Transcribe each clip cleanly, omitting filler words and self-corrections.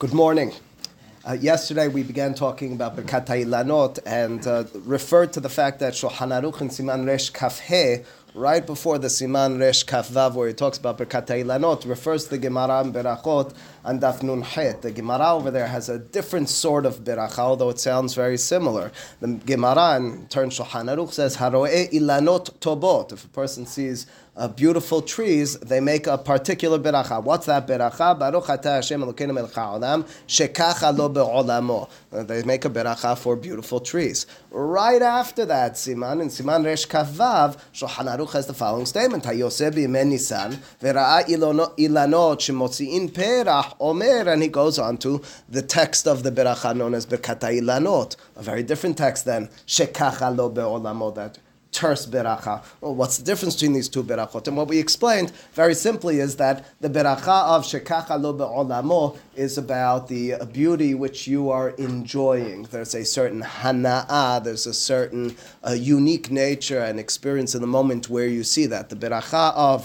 Good morning. Yesterday we began talking about Birkat HaIlanot and referred to the fact that Shulchan Aruch in Siman Resh Kaf He, right before the Siman Resh Kaf Vav, where he talks about Birkat HaIlanot, refers to the Gemara and Berachot and Daf Nun Het. The Gemara over there has a different sort of Beracha, although it sounds very similar. The Gemara, in turn Shulchan Aruch, says Haroe Ilanot Tobot. If a person sees beautiful trees, they make a particular beracha. What's that beracha? Baruch atah Hashem Elokeinu melech haolam shekacha lo be'olamo. They make a beracha for beautiful trees. Right after that, in Siman Resh Kaf Vav, Shulchan Aruch has the following statement: Hayoseh b'yemei Nisan v'ra'a ilanot shemotzi'in perach omer, and he goes on to the text of the beracha known as Birkat HaIlanot, a very different text than shekacha lo be'olamo, that terse beracha. Well, what's the difference between these two berachot? And what we explained very simply is that the beracha of shekacha lo be'olamo is about the beauty which you are enjoying. There's a certain hana'ah, there's a certain unique nature and experience in the moment where you see that. The beracha of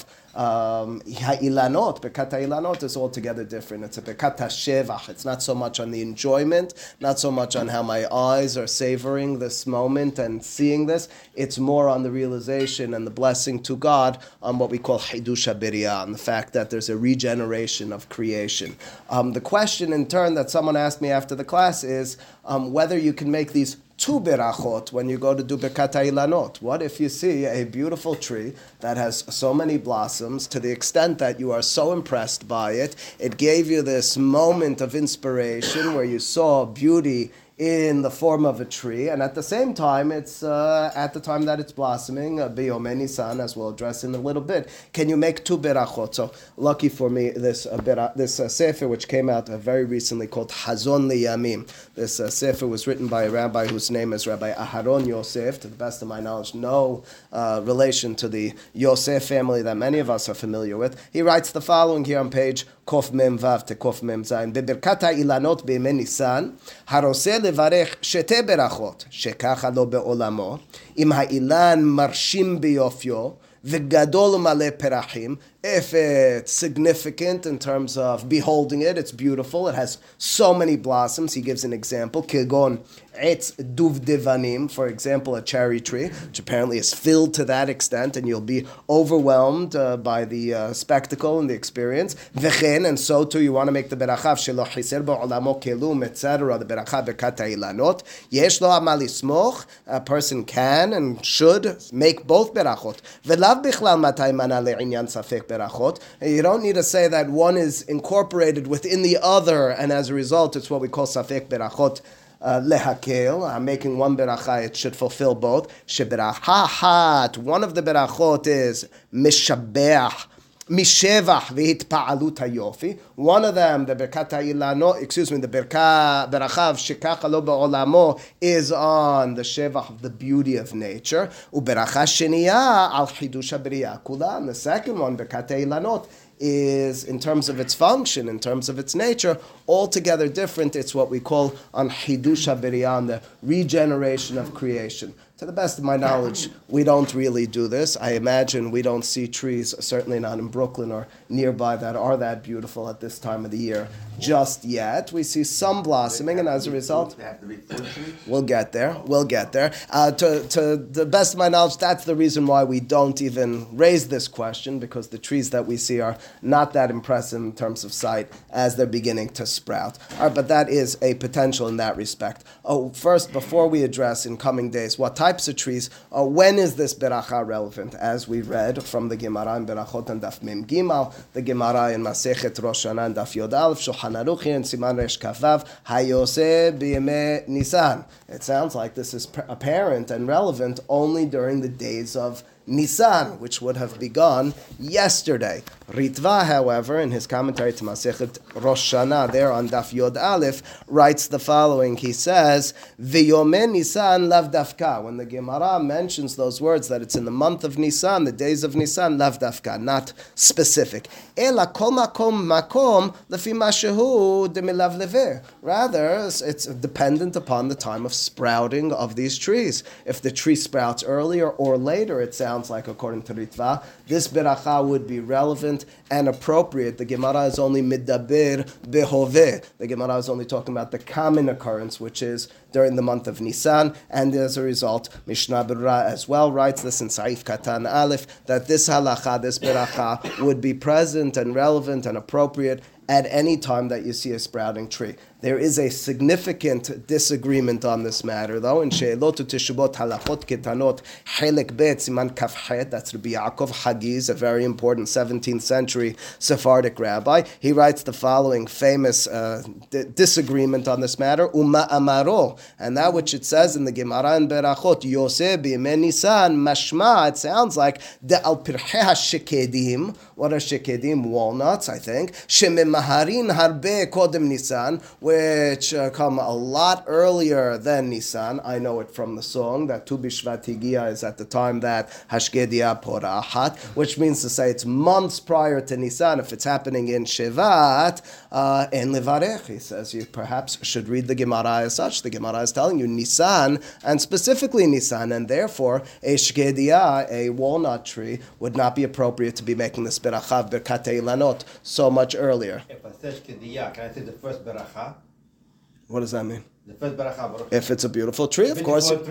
Ha'ilanot, Birkat HaIlanot is altogether different. It's a Birkat HaShevach. It's not so much on the enjoyment, not so much on how my eyes are savoring this moment and seeing this. It's more on the realization and the blessing to God on what we call Hidush HaBiriyah, on the fact that there's a regeneration of creation. The question in turn that someone asked me after the class is whether you can make these two berachot when you go to do Birkat HaIlanot. What if you see a beautiful tree that has so many blossoms to the extent that you are so impressed by it, it gave you this moment of inspiration where you saw beauty in the form of a tree, and at the same time, it's at the time that it's blossoming, B'yomei Nisan, as we'll address in a little bit. Can you make two berachot? So, lucky for me, this sefer, which came out very recently, called Hazon Liyamim. This sefer was written by a rabbi whose name is Rabbi Aharon Yosef. To the best of my knowledge, no relation to the Yosef family that many of us are familiar with. He writes the following here on page Kof Mem Vav to Kof Mem Zayin. B'Birkat HaIlanot b'Yemei Nisan, haroseh לברך שתי ברכות, שככה לא בעולמו, אם האילן מרשים ביופיו, וגדול ומלא פרחים. If it's significant in terms of beholding it, it's beautiful, it has so many blossoms. He gives an example, כגון עץ דובדבנים, for example, a cherry tree, which apparently is filled to that extent, and you'll be overwhelmed by the spectacle and the experience. וכן, and so too, you want to make the ברכה שלא חיסר בעולמו כלום, etc., the ברכה ברכת האילנות. יש לו מה לסמוך, a person can and should make both ברכות. ולאו בכלל מתי מנה לעניין ספק ברכה. You don't need to say that one is incorporated within the other, and as a result, it's what we call safek berachot lehakel. I'm making one beracha, it should fulfill both. Sheberachahat, one of the berachot is mishabeach, mishevach v'hitpa'alut hayofi. One of them, the Birkat HaIlanot, the beracha of shekacha lo be'olamo is on the shevach of the beauty of nature. Uberacha sheniya al chidush habriyah kula. And the second one, Birkat HaIlanot, is in terms of its function, in terms of its nature, altogether different. It's what we call on Hidush HaBiriyah, the regeneration of creation. To the best of my knowledge, we don't really do this. I imagine we don't see trees, certainly not in Brooklyn or nearby, that are that beautiful at this time of the year just yet. We see some blossoming, and as a result, we'll get there. To the best of my knowledge, that's the reason why we don't even raise this question, because the trees that we see are not that impressive in terms of sight as they're beginning to sprout. All right, but that is a potential in that respect. First, before we address in coming days what types of trees, when is this beracha relevant? As we read from the Gemara in Berachot and Daf Mem Gimal, the Gemara in Masechet Rosh Hashanah and Daf Yod Aleph, Shulchan Aruch here in Siman Resh Kaf Vav, Hayoseh b'Yemei Nisan. It sounds like this is apparent and relevant only during the days of Nisan, which would have begun yesterday. Ritva, however, in his commentary to Masechet Rosh Hashanah, there on Daf Yod Aleph, writes the following. He says, V'yomei Nisan lav dafka. When the Gemara mentions those words, that it's in the month of Nisan, the days of Nisan, lav dafka, not specific. Ela kol makom lefi ma shehu demilav leveh. Rather, it's dependent upon the time of sprouting of these trees. If the tree sprouts earlier or later, it sounds sounds like, according to Ritva, this beracha would be relevant and appropriate. The Gemara is only midaber behoveh. The Gemara is only talking about the common occurrence, which is during the month of Nisan, and as a result, Mishnah Berurah as well writes this in Saif Katan Aleph, that this halacha, this beracha, would be present and relevant and appropriate at any time that you see a sprouting tree. There is a significant disagreement on this matter, though, in She'elot U'Teshuvot Halachot Ketanot Chelek Bet Siman Kaf Het. That's Rabbi Yaakov Hagiz, a very important 17th century Sephardic rabbi. He writes the following famous disagreement on this matter, Uma Amaro, and that which it says in the Gemara in Berachot, Yoseh B'Yemei Nisan, Mashma, it sounds like De Al Pirchei HaShekedim. What are shekedim? Walnuts, I think. Shememaharin Harbe Kodem Nisan, which come a lot earlier than Nisan. I know it from the song that Tu B'Shvat Higia is at the time that Hashkedia Porahat, which means to say it's months prior to Nisan. If it's happening in Shevat, En Levarech, he says you perhaps should read the Gemara as such. The Gemara is telling you Nisan, and specifically Nisan, and therefore a Shkedia, a walnut tree, would not be appropriate to be making this beracha Birkat Ilanot so much earlier. If I say Shkedia, can I say the first beracha? What does that mean? The first beracha. If it's a beautiful tree, of course. Of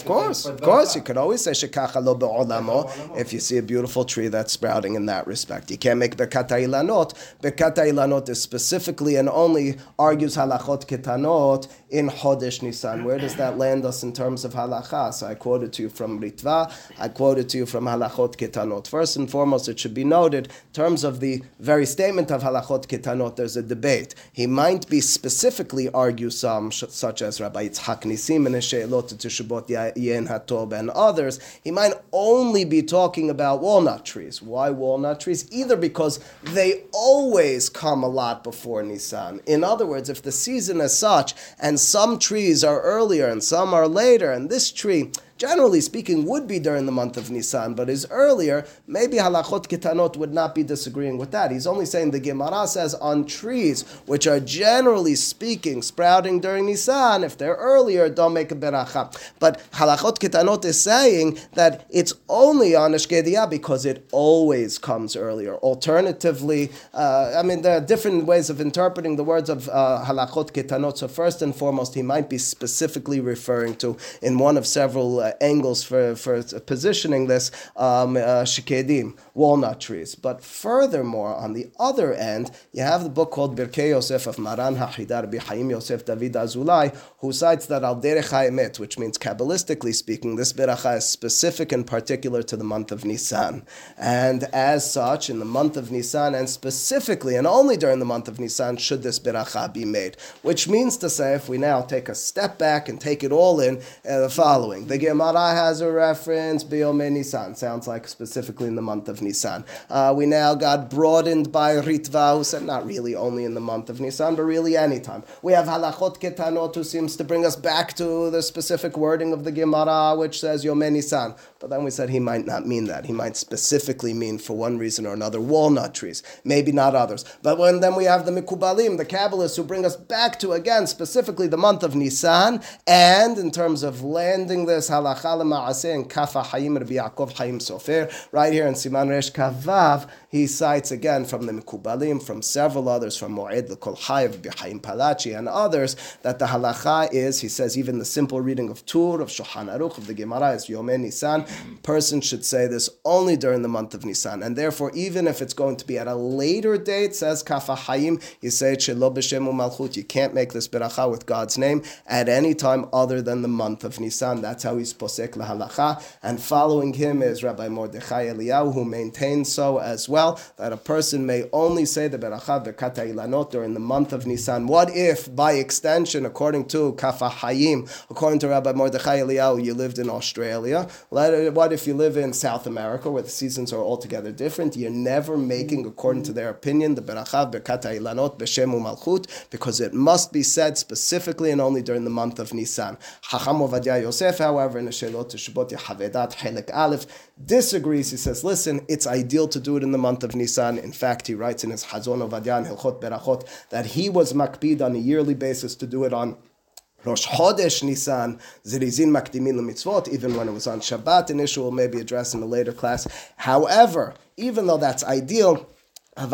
course, you could always say shekacha lo be'olamo if you see a beautiful tree that's sprouting in that respect. You can't make Birkat Ilanot. Birkat Ilanot is specifically and only argues halachot ketanot in Chodesh Nisan. Where does that land us in terms of halacha? So I quoted to you from Ritva, I quoted to you from halachot ketanot. First and foremost, it should be noted, in terms of the very statement of halachot ketanot, there's a debate. He might be specifically argue some, such as Rabbi Yitzhak Nisim and She'elot U'Teshuvot Yen Hatob and others. He might only be talking about walnut trees. Why walnut trees? Either because they always come a lot before Nisan. In other words, if the season is such, and some trees are earlier and some are later, and this tree, generally speaking, would be during the month of Nisan, but is earlier, maybe halachot ketanot would not be disagreeing with that. He's only saying the Gemara says on trees, which are generally speaking sprouting during Nisan, if they're earlier, don't make a beracha. But halachot ketanot is saying that it's only on a shkedia because it always comes earlier. Alternatively, there are different ways of interpreting the words of halachot ketanot. So first and foremost, he might be specifically referring to, in one of several angles for positioning this, shikedim, walnut trees. But furthermore, on the other end, you have the book called Birkei Yosef of Maran HaChida Rabbi Chaim Yosef David Azulai, who cites that al derech ha'emet, which means Kabbalistically speaking, this beracha is specific and particular to the month of Nisan. And as such, in the month of Nisan, and specifically and only during the month of Nisan, should this beracha be made. Which means to say, if we now take a step back and take it all in, the following. The Gemara has a reference, B'yomei Nisan, sounds like specifically in the month of Nisan. We now got broadened by Ritva, who said not really only in the month of Nisan, but really any time. We have Halachot Ketanot, who seems to bring us back to the specific wording of the Gemara, which says Yomei Nisan. But then we said he might not mean that. He might specifically mean, for one reason or another, walnut trees, maybe not others. But then we have the Mikubalim, the Kabbalists, who bring us back to, again, specifically the month of Nisan, and in terms of landing this halacha l'ma'aseh in Kaf HaChaim Rabbi Yaakov Chaim Sofer, right here in Siman Resh Kavav, he cites again from the Mikubalim, from several others, from Moed L'Kol Chai, Rabbi Chaim Palachi, and others, that the halacha is, he says, even the simple reading of Tur, of Shulchan Aruch, of the Gemara, is Yomei Nisan. Person should say this only during the month of Nisan, and therefore, even if it's going to be at a later date, says Kaf HaChaim, you say it Shelo B'Shem U'Malchut. You can't make this beracha with God's name at any time other than the month of Nisan. That's how he's posek lahalacha, and following him is Rabbi Mordechai Eliyahu, who maintains so as well, that a person may only say the beracha Birkat Ilanot during the month of Nisan. What if, by extension, according to Kaf HaChaim, according to Rabbi Mordechai Eliyahu, you lived in Australia? What if you live in South America, where the seasons are altogether different? You're never making, according to their opinion, the beracha Birkat Ilanot B'Shem U'Malchut, because it must be said specifically and only during the month of Nisan. Chacham Ovadia Yosef, however, in the She'elot U'Teshuvot Yehavedat Chelek Aleph, disagrees. He says, listen, it's ideal to do it in the month of Nisan. In fact, he writes in his Hazon Ovadia and Hilchot Berachot that he was makpid on a yearly basis to do it on Rosh Chodesh Nisan, Zirizin Makdimin L'Mitzvot, even when it was on Shabbat, an issue we'll maybe address in a later class. However, even though that's ideal, if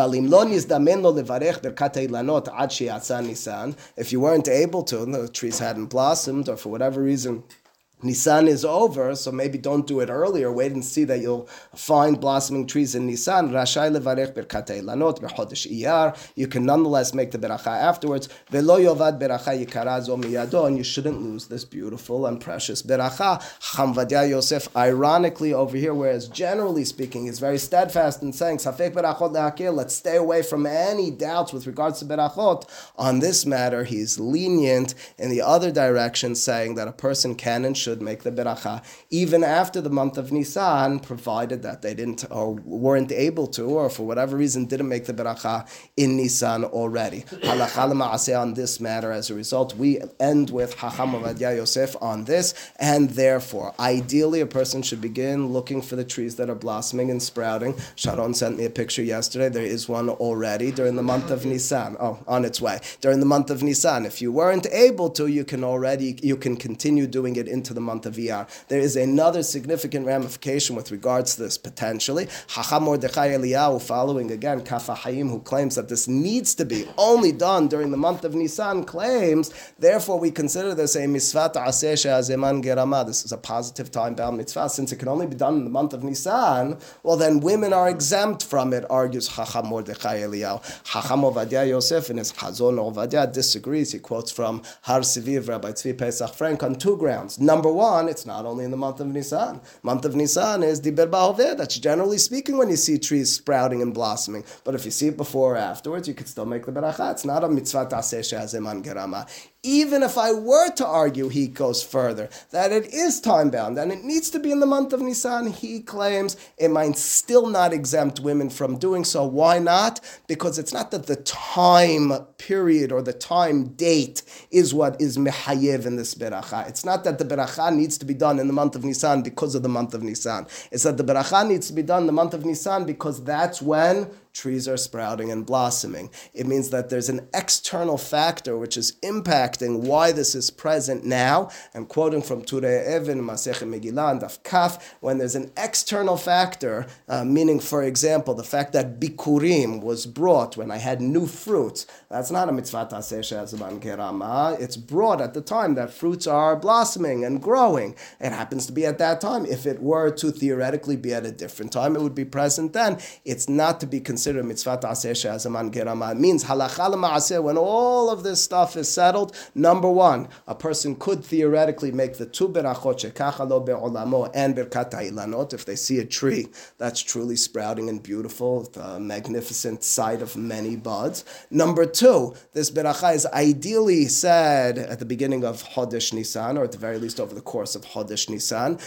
you weren't able to, the trees hadn't blossomed, or for whatever reason, Nisan is over, so maybe don't do it earlier. Wait and see that you'll find blossoming trees in Nisan. Rashai levarech berkatei lanot b'chodesh Iyar. You can nonetheless make the beracha afterwards. Velo yovad beracha yikara zo miyado, and you shouldn't lose this beautiful and precious beracha. Chacham Ovadia Yosef, ironically over here, whereas generally speaking, he's very steadfast in saying safek berachot lehakir. Let's stay away from any doubts with regards to berachot. On this matter, he's lenient in the other direction, saying that a person can and should make the beracha even after the month of Nisan, provided that they didn't or weren't able to, or for whatever reason didn't make the beracha in Nisan already. Halacha l'ma'aseh on this matter. As a result, we end with Chacham Ovadia Yosef on this, and therefore, ideally, a person should begin looking for the trees that are blossoming and sprouting. Sharon sent me a picture yesterday. There is one already during the month of Nisan. Oh, on its way during the month of Nisan. If you weren't able to, you can continue doing it into the month of Iyar. There is another significant ramification with regards to this potentially. Chacham Mordechai Eliyahu, following again Kaf HaChaim, who claims that this needs to be only done during the month of Nisan, claims, therefore we consider this a mitzvah ta'aseh she'azeman gerama. This is a positive time-bound mitzvah. Since it can only be done in the month of Nisan, well then women are exempt from it, argues Chacham Mordechai Eliyahu. Chacham Ovadia Yosef in his Chazon Ovadia disagrees. He quotes from Har Siviv, Rabbi Tzvi Pesach Frank, on two grounds. Number one, it's not only in the month of Nisan. Month of Nisan is Diber Ba'oveh. That's generally speaking when you see trees sprouting and blossoming. But if you see it before or afterwards, you could still make the beracha. It's not a mitzvah ta'aseh she'azeman gerama. Even if I were to argue, he goes further, that it is time-bound and it needs to be in the month of Nisan, he claims it might still not exempt women from doing so. Why not? Because it's not that the time period or the time date is what is mehayev in this beracha. It's not that the beracha needs to be done in the month of Nisan because of the month of Nisan. It's that the beracha needs to be done in the month of Nisan because that's when trees are sprouting and blossoming. It means that there's an external factor which is impacting why this is present now. I'm quoting from Turei Even, Masechet Megillah, and Daf Kaf, when there's an external factor, meaning, for example, the fact that bikurim was brought when I had new fruits. That's not a mitzvah ta'aseh she'azeman gerama. It's brought at the time that fruits are blossoming and growing. It happens to be at that time. If it were to theoretically be at a different time, it would be present then. It's not to be considered mitzvah ta'aseh she'azeman gerama. It means halacha l'ma'aseh, when all of this stuff is settled, number one, a person could theoretically make the two berachot shekacha lo be'olamo and birkat ha'ilanot if they see a tree that's truly sprouting and beautiful, the magnificent sight of many buds. Number two, this beracha is ideally said at the beginning of Chodesh Nisan, or at the very least over the course of Chodesh Nisan.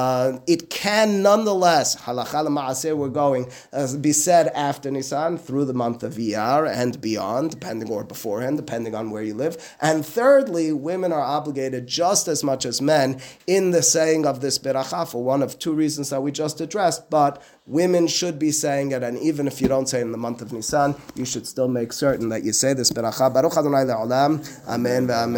It can nonetheless, halacha l'ma'aseh, we're going, be said after Nisan through the month of Iyar and beyond, depending, or beforehand, depending on where you live. And thirdly, women are obligated just as much as men in the saying of this beracha for one of two reasons that we just addressed, but women should be saying it, and even if you don't say it in the month of Nisan, you should still make certain that you say this beracha. Baruch Adonai le'olam. Amen ve'amen.